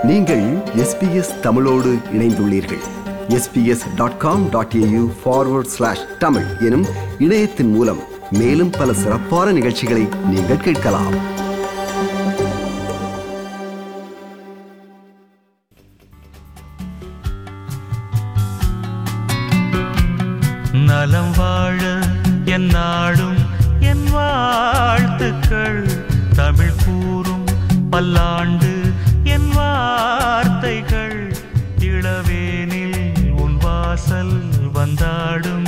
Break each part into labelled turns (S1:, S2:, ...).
S1: நீங்கள் SBS தமிழோடு இணைந்துள்ளீர்கள். sbs.com.au/tamil எனும் இணையத்தின் மூலம் மேலும் பல சிறப்பான நிகழ்ச்சிகளை நீங்கள் கேட்கலாம்.
S2: நலம் வாழ என் நாடும் என் வாழ்த்துக்கள், தமிழ் கூறும் பல்லாண்டு என் வார்த்தைகள், இளவேனில் உன் வாசல் வந்தாடும்,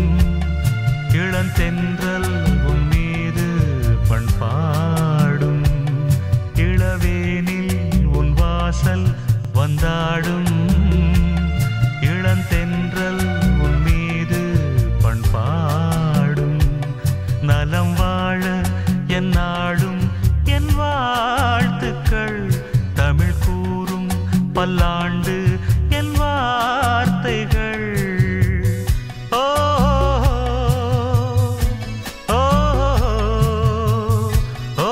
S2: இளந்தென்றல் உன் மீது பண்பாடும், இளவேனில் உன் வாசல் வந்தாடும், இளந்தென்றல் உன் மீது பண்பாடும், நலம் வாழ என் நாடும் என் வாழ்த்துக்கள், தமிழ் கூறும் பல்லாண்டு என் வார்த்தைகள். ஓ ஓ ஓ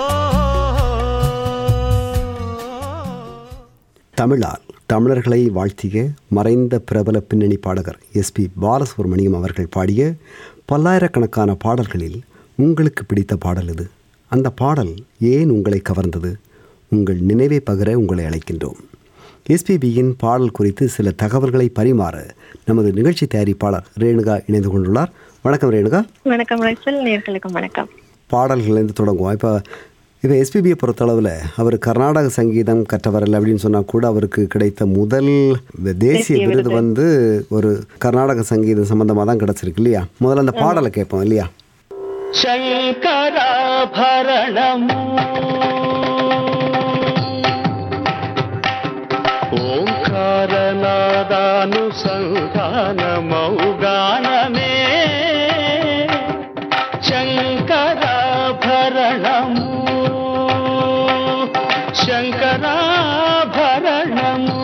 S1: தமிழால் தமிழர்களை வாழ்த்திய மறைந்த பிரபல பின்னணி பாடகர் எஸ்பி பாலசுப்ரமணியம் அவர்கள் பாடிய பல்லாயிரக்கணக்கான பாடல்களில் உங்களுக்கு பிடித்த பாடல் இது. அந்த பாடல் ஏன் உங்களை கவர்ந்தது? உங்கள் நினைவை பகிர உங்களை அழைக்கின்றோம். எஸ்பிபியின் பாடல் குறித்து சில தகவல்களை பரிமாற நமது நிகழ்ச்சி தயாரிப்பாளர் ரேணுகா இணைந்து கொண்டுள்ளார். வணக்கம் ரேணுகா.
S3: வணக்கம் ரைசல், நேயர்களுக்கு வணக்கம்.
S1: பாடல்கள்லேருந்து தொடங்குவோம். இப்போ எஸ்பிபியை பொறுத்தளவில் அவர் கர்நாடக சங்கீதம் கற்றவரல் அப்படின்னு சொன்னால் கூட அவருக்கு கிடைத்த முதல் தேசிய விருது வந்து ஒரு கர்நாடக சங்கீதம் சம்பந்தமாக தான் கிடச்சிருக்கு இல்லையா? முதல்ல அந்த பாடலை கேட்போம் இல்லையா?
S2: சங்கராபரணமு ஓங்காரநாதானுசந்தானமௌகானமே, சங்கராபரணமு சங்கராபரணமு.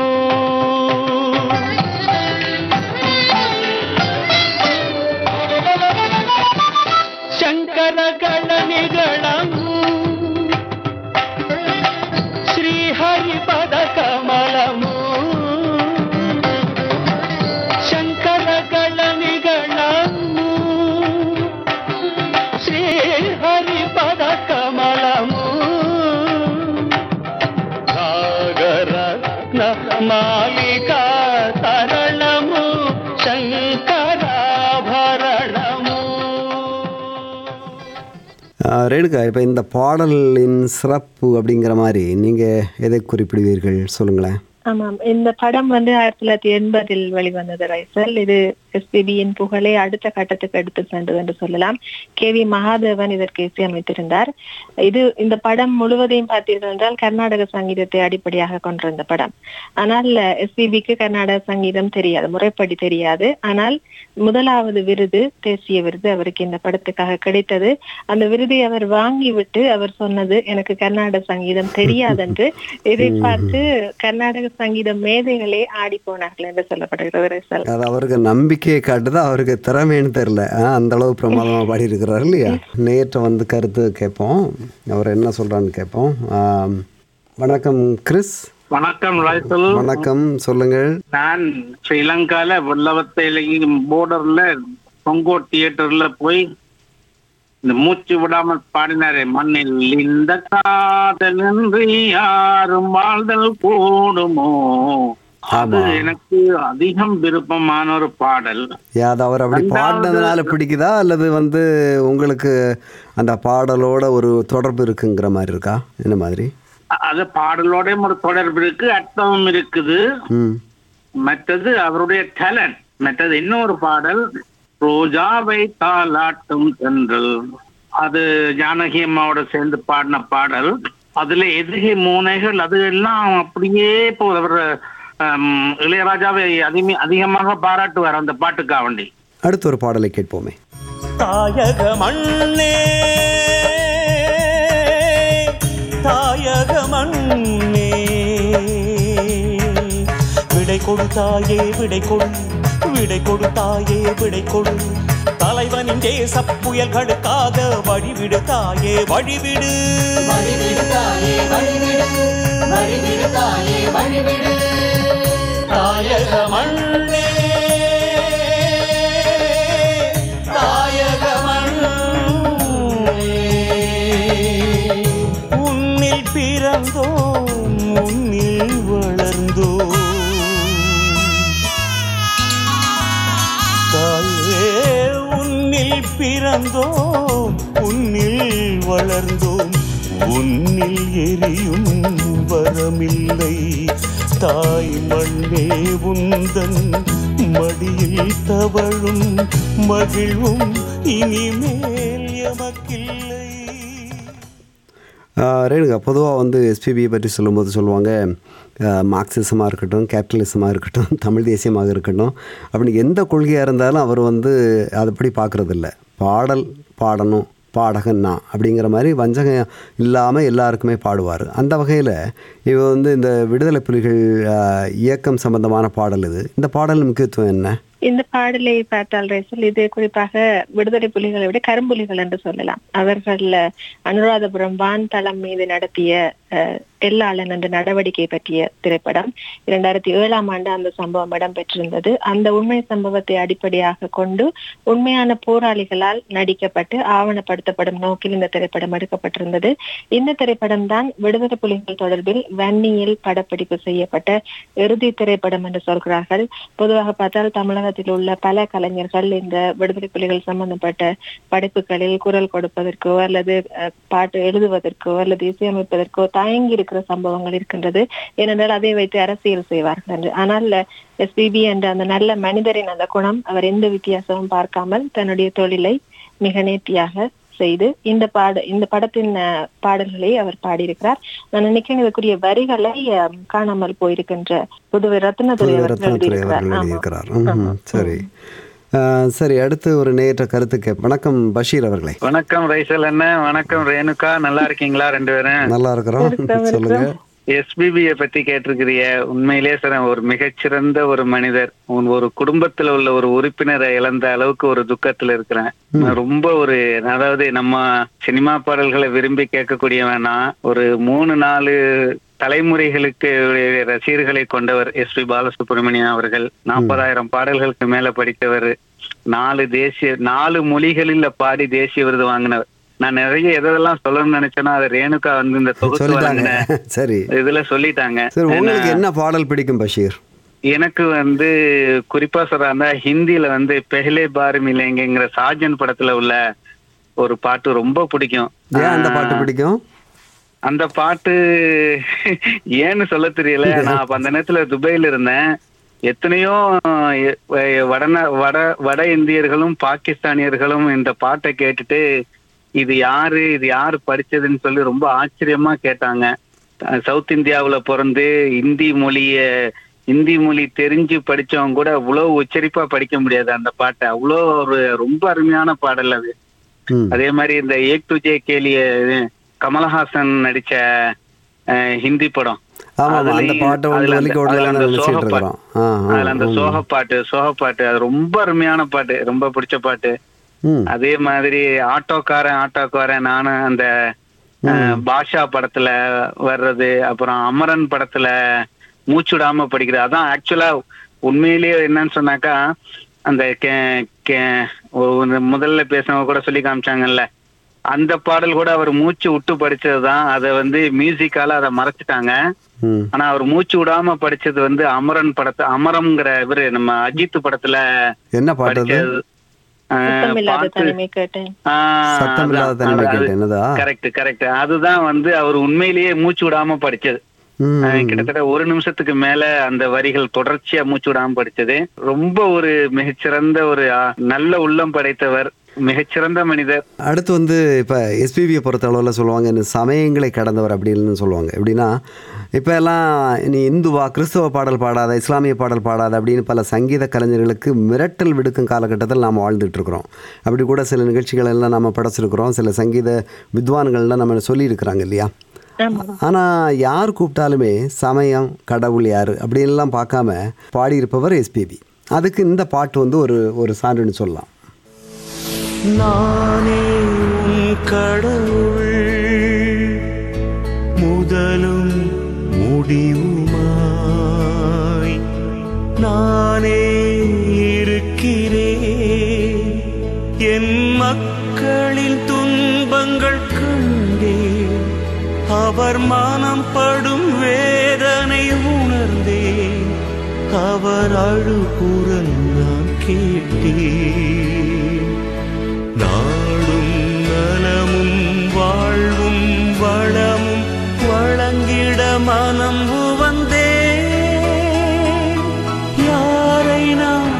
S2: శంకరగణనిగళము శ్రీహరిపద కమలము, శంకరగణనిగళము శ్రీహరిపద కమలము, సాగరత్న మాలికా తరణము శంకరాభరణము.
S1: ரேணுகா, இப்போ இந்த பாடலின் சிறப்பு அப்படிங்கிற மாதிரி நீங்கள் எதை குறிப்பிடுவீர்கள்? சொல்லுங்களேன்.
S3: ஆமாம், இந்த படம் வந்து 1980 வெளிவந்தது ரைசல். இது எஸ்பிபியின் புகழை அடுத்த கட்டத்துக்கு எடுத்து சென்றது என்று சொல்லலாம். KV மகாதேவன் இதற்கு இசையமைத்திருந்தார். இந்த படம் முழுவதையும் பார்த்தீர்கள் என்றால் கர்நாடக சங்கீதத்தை அடிப்படையாக கொண்டிருந்த படம். ஆனால் எஸ்பிபிக்கு கர்நாடக சங்கீதம் தெரியாது, முறைப்படி தெரியாது. ஆனால் முதலாவது விருது, தேசிய விருது அவருக்கு இந்த படத்துக்காக கிடைத்தது. அந்த விருதை அவர் வாங்கிவிட்டு அவர் சொன்னது, எனக்கு கர்நாடக சங்கீதம் தெரியாதென்று. இதை பார்த்து கர்நாடக சங்கீத மேதைகளே ஆடி போனார்கள் என்று சொல்லப்படுகிறது.
S1: அது அவருக்கு நம்பிக்கையை காட்டுதான், அவருக்கு திறமைன்னு தெரியல. அந்த அளவு பிரமாதமா பாடி இருக்கிறார் இல்லையா? நேற்று வந்து கருத்து கேட்போம், அவர் என்ன சொல்றான்னு கேட்போம். வணக்கம் கிறிஸ்.
S4: வணக்கம் ரைசல்.
S1: வணக்கம், சொல்லுங்கள்.
S4: நான் ஸ்ரீலங்கால வெள்ளவத்தையில போர்டர்ல பொங்கோ தியேட்டர்ல போய் இந்த மூச்சு விடாமல் பாடினாரே, மண்ணில் இந்த காதல் என்று யாரும் வாழ்தல் கூடுமோ, அது எனக்கு அதிகம் விருப்பமான ஒரு பாடல்.
S1: அது அவர் அப்படி பாடினதுனால பிடிக்குதா, அல்லது வந்து உங்களுக்கு அந்த பாடலோட ஒரு தொடர்பு இருக்குங்கிற மாதிரி இருக்கா? என்ன மாதிரி?
S4: அது பாடலோட ஒரு தொடர்பு இருக்கு, அர்த்தமும் இருக்குது. மற்றது அவருடைய டேலண்ட். மற்றது இன்னொரு பாடல், ரோஜாவை தாலாட்டும் தென்றல், அது ஜானகி அம்மாவோட சேர்ந்து பாடின பாடல். அதுல எதிர்கை மூனைகள் அது எல்லாம் அப்படியே போகுது. அவர் இளையராஜாவை அதிகமாக பாராட்டுவார் அந்த பாட்டுக்காக வேண்டி.
S1: அடுத்த ஒரு பாடலை கேட்போமே.
S2: தாயக மண்ணே தாயக மண்ணே, விடை கொடுத்தாயே விடை கொடு, விடை கொடுத்தாயே விடை கொடு, தலைவனின் தேச புயல்களுக்காக வழிவிடு தாயே வழிவிடு, வழிவிடு தாயே வழிவிடு தாயக மண்ணே தாயக மண்ணே உன்னில் பிறந்தோம் உன்னில் வளர்ந்தோம் தாயே உன்னில் பிறந்தோம் உன்னில் வளர்ந்தோம் உன்னில் எரியும் வரமில்லை தாய் மண்ணே உந்தன் மடியில் தவழும் மகிழ்வும் இனிமேல் எமக்கில்லை.
S1: ரேணுகா, பொதுவாக வந்து எஸ்பிபியை பற்றி சொல்லும்போது சொல்லுவாங்க மார்க்சிசமாக இருக்கட்டும், கேபிட்டலிசமாக இருக்கட்டும், தமிழ் தேசியமாக இருக்கட்டும், அப்படின்னு எந்த கொள்கையாக இருந்தாலும் அவர் வந்து அதுபடி பார்க்குறதில்ல. பாடல் பாடணும், பாடகன் நான் அப்படிங்கிற மாதிரி வஞ்சகம் இல்லாமல் எல்லாருக்குமே பாடுவார். அந்த வகையில் இவர் வந்து இந்த விடுதலை புலிகள் இயக்கம் சம்பந்தமான பாடல் இது. இந்த பாடல் முக்கியத்துவம் என்ன?
S3: இந்த பாடலை பார்த்தால் ரேசல், இது குறிப்பாக விடுதலை புலிகளை விட கரும்புலிகள் என்று சொல்லலாம். அவர்கள் அனுராதபுரம் வான் தளம் மீது நடத்திய தெல்லாளன் என்ற நடவடிக்கை பற்றிய திரைப்படம் 2007ஆம் ஆண்டு அந்த சம்பவம் இடம்பெற்றிருந்தது. அந்த உண்மை சம்பவத்தை அடிப்படையாக கொண்டு உண்மையான போராளிகளால் நடிக்கப்பட்டு ஆவணப்படுத்தப்படும் நோக்கில் இந்த திரைப்படம் எடுக்கப்பட்டிருந்தது. இந்த திரைப்படம் தான் விடுதலை புலிகள் தொடர்பில் வன்னியில் படப்பிடிப்பு செய்யப்பட்ட இறுதி திரைப்படம் என்று சொல்கிறார்கள். பொதுவாக பார்த்தால் தமிழகத்தில் உள்ள பல கலைஞர்கள் இந்த விடுதலை புலிகள் சம்பந்தப்பட்ட படைப்புகளில் குரல் கொடுப்பதற்கோ அல்லது பாட்டு எழுதுவதற்கோ அல்லது இசையமைப்பதற்கோ தயங்கி இருக்கிற சம்பவங்கள் இருக்கின்றது. ஏனென்றால் அதை வைத்து அரசியல் செய்வார்கள் என்று. ஆனால் எஸ்பிபி என்ற அந்த நல்ல மனிதரின் அந்த குணம், அவர் எந்த வித்தியாசமும் பார்க்காமல் தன்னுடைய தொழிலை மிக நேர்த்தியாக செய்து இந்த படத்தின் பாடல்களை அவர் பாடியிருக்கிறார். நான் நினைக்கிறேன் இதற்குரிய வரிகளை காணாமல் போயிருக்கின்ற புதுவை ரத்னதுரை
S1: எழுதியிருக்கிறார். சரி சரி, அடுத்து ஒரு நேற்ற கருத்துக்கு. வணக்கம் பஷீர் அவர்களே.
S5: வணக்கம் ரைசல் அண்ணன். வணக்கம் ரேணுகா. நல்லா இருக்கீங்களா? ரெண்டு பேரும்
S1: நல்லா இருக்கிறோம். சொல்லுங்க.
S5: எஸ்பிபியை பத்தி கேட்டிருக்கிறிய. உண்மையிலே சார் ஒரு மிகச்சிறந்த ஒரு மனிதர். ஒரு குடும்பத்துல உள்ள ஒரு உறுப்பினரை இழந்த அளவுக்கு ஒரு துக்கத்துல இருக்கிறேன். ரொம்ப அதாவது நம்ம சினிமா பாடல்களை விரும்பி கேட்கக்கூடியவனா, ஒரு 3-4 தலைமுறைகளுக்கு ரசிகர்களை கொண்டவர் எஸ்பி பாலசுப்ரமணியம் அவர்கள். 40,000 பாடல்களுக்கு மேல படித்தவர். 4 மொழிகளில் பாடி தேசிய விருது வாங்கினவர். நான் நிறைய எதெல்லாம் சொல்லணும்னு நினைச்சேன்னா அதை ரேணுகா வந்து இந்த தொகுத்து
S1: சரி
S5: இதுல சொல்லிட்டாங்க.
S1: உங்களுக்கு என்ன பாடல் பிடிக்கும் பஷீர்?
S5: எனக்கு வந்து குறிப்பா சொல்றாங்க ஹிந்தியில வந்து பெஹ்லே பார் மிலேங்கிற சாஜன் படத்துல உள்ள ஒரு பாட்டு ரொம்ப பிடிக்கும்.
S1: அந்த பாட்டு பிடிக்கும்?
S5: அந்த பாட்டு ஏன்னு சொல்ல தெரியல. நான் அப்ப அந்த நேரத்துல துபாயில இருந்தேன். எத்தனையோ வட இந்தியர்களும் பாகிஸ்தானியர்களும் இந்த பாட்டை கேட்டுட்டு இது யாரு படிச்சதுன்னு சொல்லி ரொம்ப ஆச்சரியமா கேட்டாங்க. சவுத் இந்தியாவுல பிறந்து இந்தி மொழி தெரிஞ்சு படிச்சவங்க கூட அவ்வளவு உச்சரிப்பா படிக்க முடியாது அந்த பாட்டை. அவ்வளோ ரொம்ப அருமையான பாடல் அது. அதே மாதிரி இந்த ஏக் துஜே கேலிய கமலஹாசன் நடிச்ச ஹிந்தி படம், அதுல அந்த சோகப்பாட்டு அது ரொம்ப அருமையான பாட்டு, ரொம்ப பிடிச்ச பாட்டு. அதே மாதிரி ஆட்டோக்காரன் நானும் அந்த பாஷா படத்துல வர்றது, அப்புறம் அமரன் படத்துல மூச்சுடாம படிக்கிறது. அதான் ஆக்சுவலா உண்மையிலேயே என்னன்னு சொன்னாக்கா, அந்த முதல்ல பேசினவங்க கூட சொல்லி காமிச்சாங்கல்ல, அந்த பாடல் கூட அவர் மூச்சு விட்டு படிச்சதுதான். அதை வந்து மியூசிக்கால அதை மறைச்சிட்டாங்க. ஆனா அவர் மூச்சு விடாம படிச்சது வந்து அமரம்ங்கிற இவரு நம்ம அஜித் படத்துல
S1: என்ன படிச்சது.
S5: கரெக்ட். அதுதான் வந்து அவர் உண்மையிலேயே மூச்சு விடாம படிச்சது. கிட்டத்தட்ட 1 நிமிஷத்துக்கு மேல அந்த வரிகள் தொடர்ச்சியா மூச்சு விடாம படிச்சது. ரொம்ப ஒரு மிகச்சிறந்த ஒரு நல்ல உள்ளம் படைத்தவர், மிகச்சிறந்த மனிதர்.
S1: அடுத்து வந்து இப்போ எஸ்பிபியை பொறுத்த அளவில் சொல்லுவாங்க இந்த சமயங்களை கடந்தவர் அப்படின்னு சொல்லுவாங்க. எப்படின்னா இப்போ எல்லாம் நீ இந்துவா, கிறிஸ்தவ பாடல் பாடாத, இஸ்லாமிய பாடல் பாடாத அப்படின்னு பல சங்கீத கலைஞர்களுக்கு மிரட்டல் விடுக்கும் காலகட்டத்தில் நாம் வாழ்ந்துட்டு இருக்கிறோம். அப்படி கூட சில நிகழ்ச்சிகள் எல்லாம் நம்ம படைச்சிருக்கிறோம். சில சங்கீத வித்வான்கள்லாம் நம்ம சொல்லியிருக்கிறாங்க இல்லையா. ஆனால் யார் கூப்பிட்டாலுமே சமயம், கடவுள் யார் அப்படின்லாம் பார்க்காம பாடியிருப்பவர் எஸ்பிபி. அதுக்கு இந்த பாட்டு வந்து ஒரு சான்றுன்னு சொல்லலாம்.
S2: நானே கடவுள் முதலும் அவர் மனம் படும் வேதனை உணர்ந்தேன், அவர் அழுகுரல் நான் கேட்டேன். நாடும் நலமும் வாழ்வும் வளமும் வழங்கிட மனம் உவந்தேன். யாரை நான்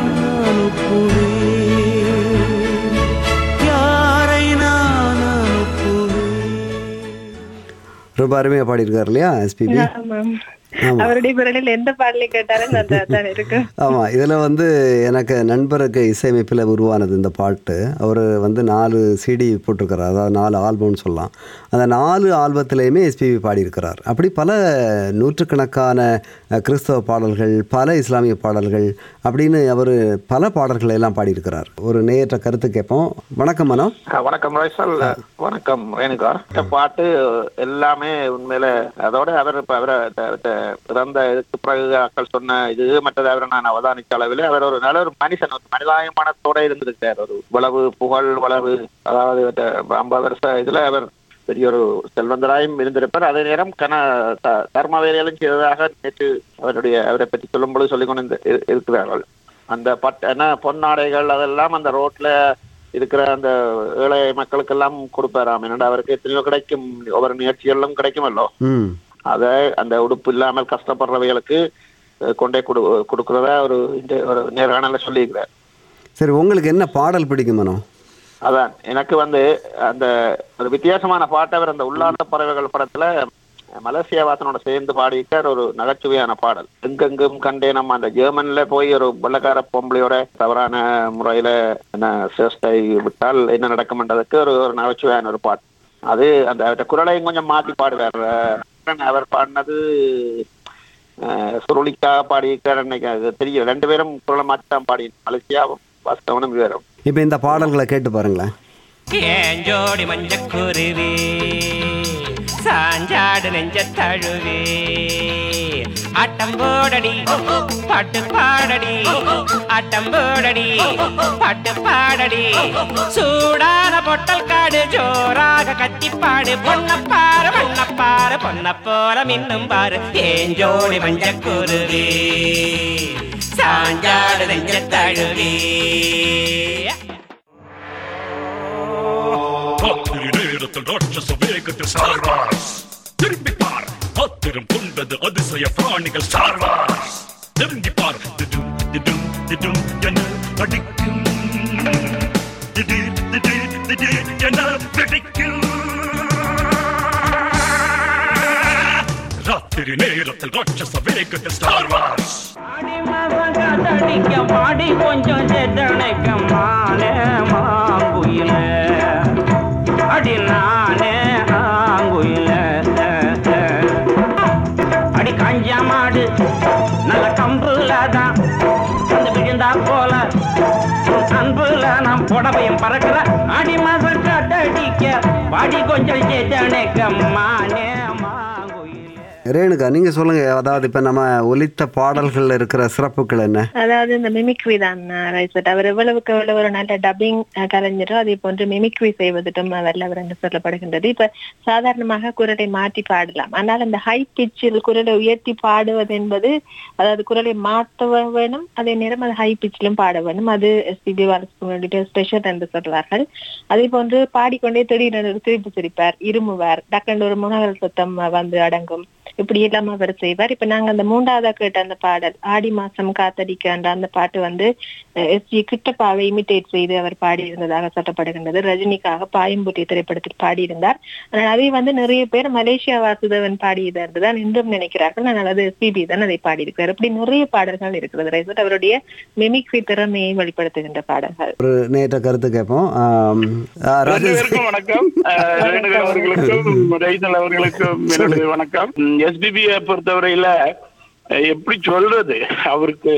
S2: அனுப்புவேன், யாரை நான் அனுப்புவேன்.
S1: ரொம்ப அருமையாக பாடியிருக்கார் இல்லையா எஸ்பிபி?
S3: அவருடைய குரலில் எந்த பாடலை கேட்டாலும் நல்லா இருக்கு.
S1: ஆமாம், இதில் எனக்கு நண்பருக்கு இசையமைப்பில் உருவானது இந்த பாட்டு. அவர் 4 CD போட்டிருக்கிறார், அதாவது 4 ஆல்பம்னு சொல்லலாம். அந்த 4 ஆல்பத்திலையுமே எஸ்பிபி பாடியிருக்கிறார். அப்படி பல நூற்றுக்கணக்கான கிறிஸ்தவ பாடல்கள், பல இஸ்லாமிய பாடல்கள் அப்படின்னு அவர் பல பாடல்களை எல்லாம் பாடியிருக்கிறார். ஒரு நேயற்ற கருத்து கேட்போம். வணக்கம் மனோ.
S6: வணக்கம் ரைசல். வணக்கம் ரேணுகா. பாட்டு எல்லாமே உண்மையில அதோட அவர் பிறந்த இதுக்கு பிறகு அக்கள் சொன்ன இது மற்றது அவரை நான் அவதானித்த அளவில் அவர் ஒரு நல்ல ஒரு மனுஷன், ஒரு மனிதாயமானத்தோட இருந்திருக்கார். ஒரு வளவு புகழ் வளவு, அதாவது 50 வருஷ இதுல அவர் பெரிய ஒரு செல்வந்தராயும் இருந்திருப்பார். அதே நேரம் தர்ம வேலைகளும் செய்ததாக நேற்று அவரை பற்றி சொல்லும் பொழுது சொல்லிக்கொண்டு இருக்கிறார்கள். அந்த பொன்னாடைகள் அதெல்லாம் அந்த ரோட்ல இருக்கிற அந்த ஏழை மக்களுக்கெல்லாம் கொடுப்பாராம். என்னடா அவருக்கு எத்தனையோ கிடைக்கும், ஒவ்வொரு நிகழ்ச்சிகளும் கிடைக்குமல்லோ, அதை அந்த உடுப்பு இல்லாமல் கஷ்டப்படுறவைகளுக்கு கொண்டே கொடுக்கறதா ஒரு நேர்காணல சொல்லியிருக்கிறார்.
S1: சரி, உங்களுக்கு என்ன பாடல் பிடிக்குமனோ?
S6: அதான் எனக்கு அந்த ஒரு வித்தியாசமான பாட்டை அவர் அந்த உள்ளார்ந்த பறவைகள் படத்துல மலேசியா வாசனோட சேர்ந்து பாடிட்டார். ஒரு நகைச்சுவையான பாடல். எங்கெங்கும் கண்டே நம்ம அந்த ஜெர்மன்ல போய் ஒரு வெள்ளக்கார பொம்பளையோட தவறான முறையில என்ன சேஷ்டை விட்டால் என்ன நடக்கும்ன்றதுக்கு ஒரு நகைச்சுவையான ஒரு பாட்டு. அது அந்த குரலையும் கொஞ்சம் மாத்தி பாடுவார். அவர் பாடினது சுருளிக்காக பாடியிருக்கார். அது தெரியும், 2 பேரும் குரலை மாற்றி தான் பாடி, மலேசியா வாஸ்தவனும் வேறும்.
S1: இப்ப இந்த பாடல்களை கேட்டு பாருங்களேன்.
S7: ஏஞ்சோடி மஞ்சக்குருவி சாஞ்சாடு நெஞ்ச தழுவே ஆட்டம் போடடி பாட்டு பாடடி, ஆட்டம் போடடி பாட்டு பாடடி, சூடான பொட்டல் காடு ஜோராக கத்திப்பாடு, பொன்னப்பாரு பொன்னப்பாரு பொன்ன போல மின்னும் பாரு. ஏஞ்சோடி மஞ்சக்குருவி சாஞ்சாடு நெஞ்ச தழுவே.
S8: ராட்சச வேகத்தில் ஸ்டார் வார்ஸ் திரும்பி பார், ஆத்திரம் கொண்டது அதிசய பிராணிகள் ஸ்டார் வார்ஸ். திரும்பி பார், திடும் திடும் திடும் என அடிக்கும், திடீர் திடீர் திடீர் என வெடிக்கும். ராத்திரி நேரத்தில் ராட்சச வேகத்தில் ஸ்டார் வார்ஸ்.
S7: மாடி கொஞ்சம் செத்தனைக்க மானே மாங்குயில அடி நானே ஆங்குயில அடி கஞ்சா மாடு நல்ல கம்புல தான் வந்து விழுந்தா போல அன்புல நாம் புடவையும் பறக்கிற அடி மாச கட்டடிக்க பாடி கொஞ்சம் செத்தனைக்க மானே.
S1: ரேணுகா, நீங்க சொல்லுங்க. அதாவது இப்ப நம்ம ஒலித்த பாடல்கள்ல இருக்கிற சிறப்புகள் என்ன?
S3: அதாவது இந்த மிமிக்ரி தான் ரைசட். அவர் எவ்வளவுக்கு எவ்வளவு ஒரு நல்ல டப்பிங் கலைஞரோ அதே போன்று மிமிக்ரி செய்வதும் வல்லவர் என்று சொல்லப்படுகின்றது. இப்ப சாதாரணமாக குரலை மாற்றி பாடலாம், ஆனால் அந்த ஹை பிச்சில் குரலை உயர்த்தி பாடுவது என்பது, அதாவது குரலை மாற்ற வேணும், அதே நேரம் அது ஹை பிச்சிலும் பாட வேணும். அது எஸ்பிபி பாலசுப்ரமணிய ஸ்பெஷல் என்று சொல்வார்கள். அதே போன்று பாடிக்கொண்டே திடீரென திருப்பி சிரிப்பார், இருமுவார், டக்குன்னு ஒரு முனகல் சத்தம் வந்து அடங்கும். இப்படி எல்லாம் அவர் செய்வார். இப்ப நாங்க அந்த 3ஆவதா கேட்ட அந்த பாடல் ஆடி மாசம் காத்தடிக்க அந்த பாட்டு எஸ்ஜி கிட்டப்பாவை இமிட்டேட் செய்து அவர் பாடியிருந்ததாக சொல்லப்படுகின்றது. ரஜினிக்காக பாயம்புட்டி திரைப்படத்தில் பாடியிருந்தார். ஆனால் அதை நிறைய பேர் மலேசியா வாசுதேவன் பாடியது என்றுதான் இன்றும் நினைக்கிறார்கள். ஆனால் அது எஸ்பிபி தான் அதை பாடியிருக்கிறார். இப்படி நிறைய பாடல்கள் இருக்கிறது ரைசட். அவருடைய மிமிக்ரி திறமையை வெளிப்படுத்துகின்ற பாடல்கள்.
S1: ஒரு நேற்ற கருத்து கேட்போம்.
S9: வணக்கம் அவர்களுக்கும் வணக்கம். எஸ்பிபியை பொறுத்தவரையில எப்படி சொல்றது, அவருக்கு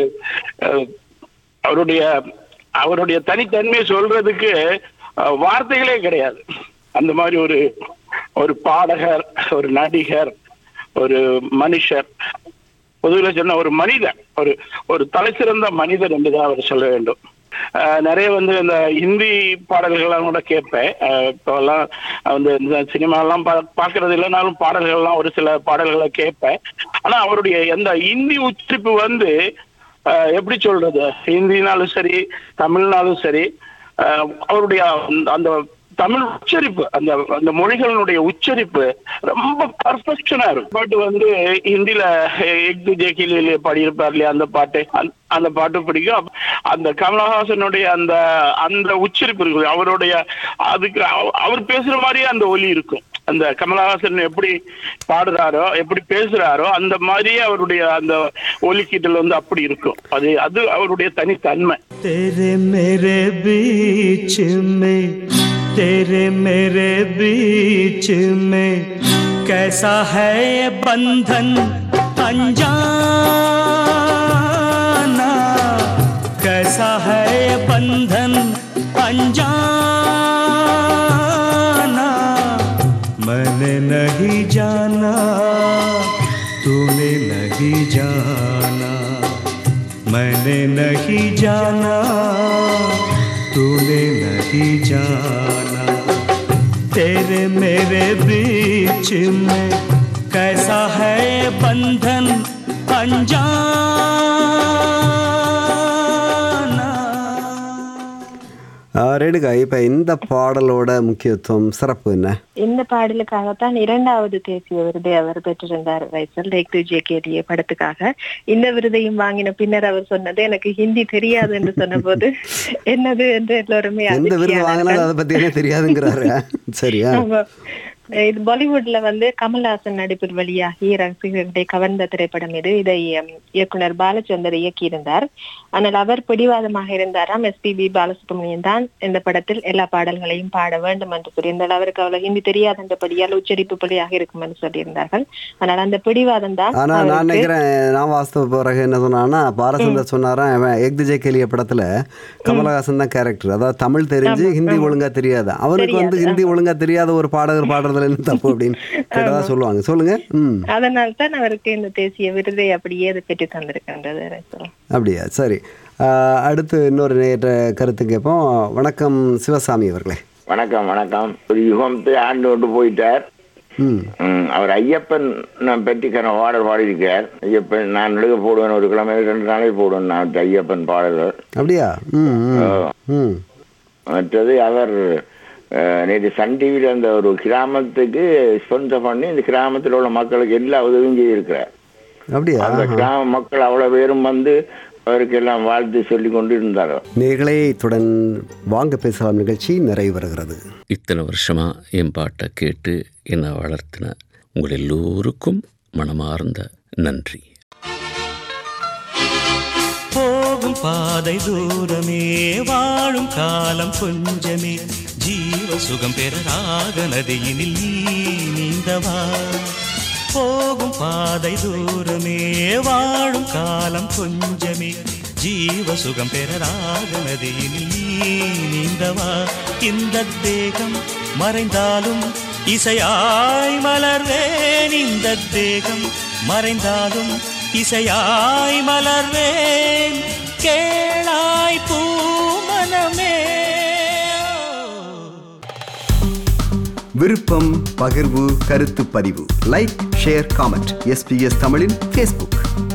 S9: அவருடைய தனித்தன்மையை சொல்றதுக்கு வார்த்தைகளே கிடையாது. அந்த மாதிரி ஒரு பாடகர், ஒரு நடிகர், ஒரு மனுஷர், பொதுவில் சொன்ன ஒரு மனிதன், ஒரு தலை சிறந்த மனிதர் என்றுதான் அவர் சொல்ல வேண்டும். நிறைய வந்து இந்த ஹிந்தி பாடல்கள்லாம் கூட கேட்பேன். இப்போல்லாம் வந்து இந்த சினிமாலாம் பார்க்கறது இல்லைனாலும் பாடல்கள்லாம் ஒரு சில பாடல்களை கேட்பேன். ஆனா அவருடைய அந்த ஹிந்தி உச்சரிப்பு வந்து எப்படி சொல்றது, ஹிந்தினாலும் சரி தமிழ்னாலும் சரி, அவருடைய அந்த தமிழ் உச்சரிப்பு, அந்த அந்த மொழிகளுடைய உச்சரிப்பு ரொம்ப பர்ஃபெக்ஷனா இருக்கும். பாட்டு வந்து ஹிந்தில ஏக் துஜே கே லியே பாடியிருப்பார் இல்லையா, அந்த பாட்டு, அந்த பாட்டு பிடிக்கும். அந்த கமலஹாசனுடைய அந்த அந்த உச்சரிப்பு இருக்கு, அவருடைய அதுக்கு அவர் பேசுற மாதிரியே அந்த ஒலி இருக்கும். அந்த கமலஹாசன் எப்படி பாடுறாரோ எப்படி பேசுறாரோ அந்த மாதிரியே அவருடைய அந்த ஒலிக்கீட்டல் வந்து அப்படி இருக்கும். அது அவருடைய தனித்தன்மை.
S2: तेरे मेरे बीच में, तेरे मेरे बीच में कैसा है ये बंधन अनजाना, कैसा है ये बंधन अनजाना, मैंने नहीं जाना तूने नहीं जाना, मैंने नहीं जाना तूने नहीं जाना, तेरे मेरे बीच में कैसा है बंधन अनजाना.
S1: ரேணுகா, இப்போ இந்த பாடலோட முக்கியத்துவம் சிறப்பு என்ன?
S3: இந்த பாடலுக்காகத்தான் 2வது தேசிய விருதை அவர் பெற்றிருந்தார் ரைசல், ஏக் துஜே கே லியே படத்துக்காக. இந்த விருதையும் வாங்கின பின்னர் அவர் சொன்னது, எனக்கு ஹிந்தி தெரியாது என்று சொன்ன போது என்னது என்று எல்லோருமே
S1: எந்த விருது வாங்கினாலும் அதை பத்தி என்ன தெரியாதுங்கிறாரு. சரியா?
S3: இது பாலிவுட்ல வந்து கமல்ஹாசன் நடிப்பில் வெளியாகி ரசிகர்களை கவர்ந்த திரைப்படம் இது. இதை இயக்குனர் பாலச்சந்தர் இயக்கியிருந்தார். ஆனால் அவர் பிடிவாதமாக இருந்தாராம். எஸ்பிபி பாலசுப்ரமணியன் தான் இந்த படத்தில் எல்லா பாடல்களையும் பாட வேண்டும் என்று சொல்லியிருந்தால், அவருக்கு அவ்வளவு ஹிந்தி தெரியாது என்றபடியால் உச்சரிப்பு பிழையாக இருக்கும் என்று சொல்லியிருந்தார்கள். ஆனால் அந்த பிடிவாதம் தான்.
S1: ஆனா நான் நினைக்கிறேன், நான் வாஸ்தவ பிறகு என்ன சொன்னா, பாலச்சந்தர் சொன்னாராம், ஏக் துஜே கே லியே படத்துல கமலஹாசன் தான் கேரக்டர், அதாவது தமிழ் தெரிஞ்சு ஹிந்தி ஒழுங்கா தெரியாது. அவனுக்கு வந்து ஹிந்தி ஒழுங்கா தெரியாத ஒரு பாடகர் பாடுறது தப்பு அப்படின்னு கேட்டதா சொல்லுவாங்க. சொல்லுங்க.
S3: அதனால தான் அவருக்கு இந்த தேசிய விருதை அப்படியே அது பெற்று தந்திருக்கின்றது.
S1: அப்படியா? சரி, அடுத்து இன்னொரு நேர கருத்து கேட்போம். வணக்கம் சிவசாமி அவர்களே.
S10: வணக்கம். வணக்கம். ஒரு யுகத்தை ஆண்டு கொண்டு போயிட்டார். அவர் ஐயப்பன் பற்றிக்கான பாடல் பாடியிருக்கார். ஐயப்பன் நான் நெடுக போடுவேன், ஒரு கிழமை 2 நாளே போடுவேன் நான் ஐயப்பன் பாடல்கள்.
S1: அப்படியா?
S10: மற்றது அவர் நேற்று சன் டிவியில் அந்த ஒரு கிராமத்துக்கு ஸ்பான்சர் பண்ணி இந்த கிராமத்தில் உள்ள மக்களுக்கு எல்லா உதவியும் செய்திருக்கிறார்.
S1: அப்படியா?
S10: அந்த கிராம மக்கள் அவ்வளவு பேரும் வந்து அவருக்கு எல்லாம் வாழ்த்து சொல்லி கொண்டு இருந்தார்கள்.
S1: நேயர்களே, இத்துடன் வாங்க பேசலாம் நிகழ்ச்சி நிறைவு வருகிறது.
S11: இத்தனை வருஷமா என் பாட்டை கேட்டு என்னை வளர்த்தின உங்கள் எல்லோருக்கும் மனமார்ந்த நன்றி.
S2: போகும் பாதை தூரமே, வாழும் காலம் கொஞ்சமே, ஜீவ சுகம் பெற ராக நதியினில் நீந்தவா. போகும் பாதை தூரமே, வாழும் காலம் கொஞ்சமே, ஜீவ சுகம் பெற ராக நதியினில் நீந்தவா. இந்த தேகம் மறைந்தாலும் இசையாய் மலர்வேன், இந்த தேகம் மறைந்தாலும் இசையாய் மலர்வேன், கேளாய் பூமனமே.
S1: விருப்பம், பகிர்வு, கருத்து பதிவு, லைக், ஷேர், காமெண்ட். SBS தமிழின் Facebook.